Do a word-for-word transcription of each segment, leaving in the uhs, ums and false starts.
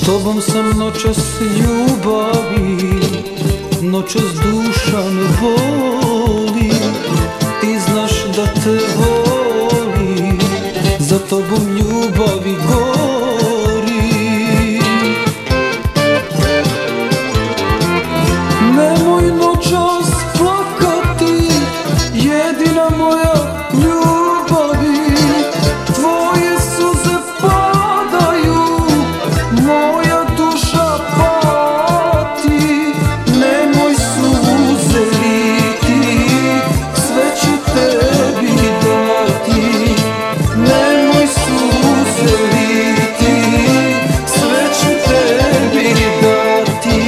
tobom sam noćas ljubavi, noćas duša me voli. Ti znaš da te volim, za tobom ljubavi gori. Nemoj noćas plakati, jedina moja ljubavi. Tvoje suze padaju, moja duša pati. Nemoj suze liti, sve ću tebi dati. Nemoj suze liti, sve ću tebi dati.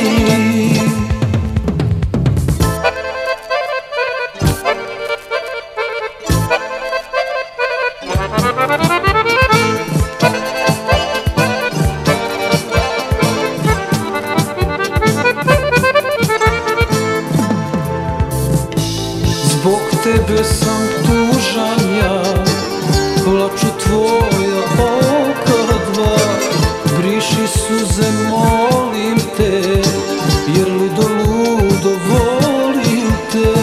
Zbog tebe sam tužan ja, plaču tvoja oka dva. Briši suze, molim te, jer ludo, ludo volim te.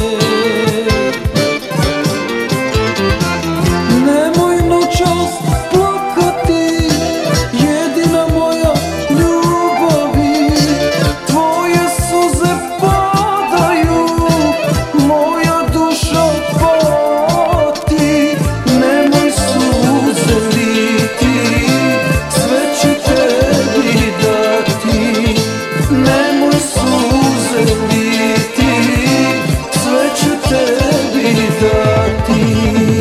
Nemoj noćas plakati, jedina moja ljubavi. Tvoje suze padaju, moja duša pati. Nemoj suze liti, sve ću tebi dati. Nemoj suze liti, sve ću tebi dati.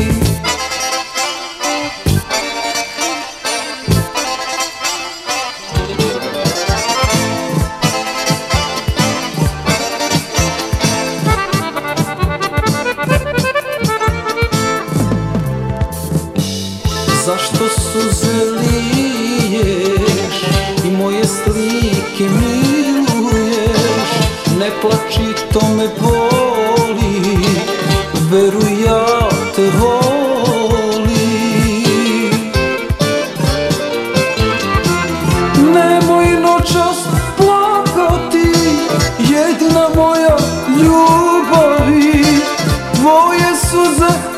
Zašto suze liješ i moje slike miluješ? Ne plači, to me boli, veruj, ja te volim. Nemoj noćas plakati, jedina moja ljubavi. Tvoje suze